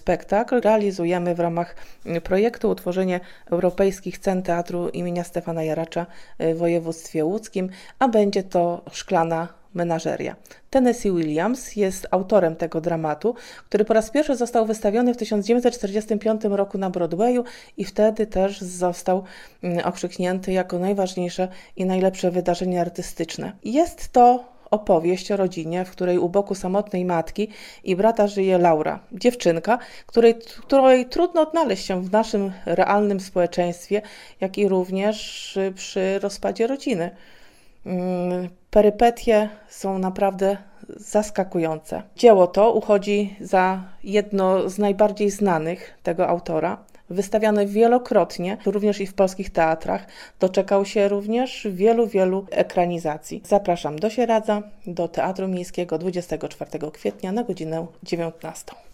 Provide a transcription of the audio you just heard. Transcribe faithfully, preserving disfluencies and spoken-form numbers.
spektakl realizujemy w ramach projektu Utworzenie Europejskich Scen Teatru imienia Stefana Jaracza w województwie łódzkim, a będzie to Szklana Menażeria. Tennessee Williams jest autorem tego dramatu, który po raz pierwszy został wystawiony w tysiąc dziewięćset czterdziestym piątym roku na Broadwayu i wtedy też został okrzyknięty jako najważniejsze i najlepsze wydarzenie artystyczne. Jest to opowieść o rodzinie, w której u boku samotnej matki i brata żyje Laura, dziewczynka, której, której trudno odnaleźć się w naszym realnym społeczeństwie, jak i również przy rozpadzie rodziny. Perypetie są naprawdę zaskakujące. Dzieło to uchodzi za jedno z najbardziej znanych tego autora. Wystawiane wielokrotnie, również i w polskich teatrach. Doczekał się również wielu, wielu ekranizacji. Zapraszam do Sieradza, do Teatru Miejskiego dwudziestego czwartego kwietnia na godzinę dziewiętnastą.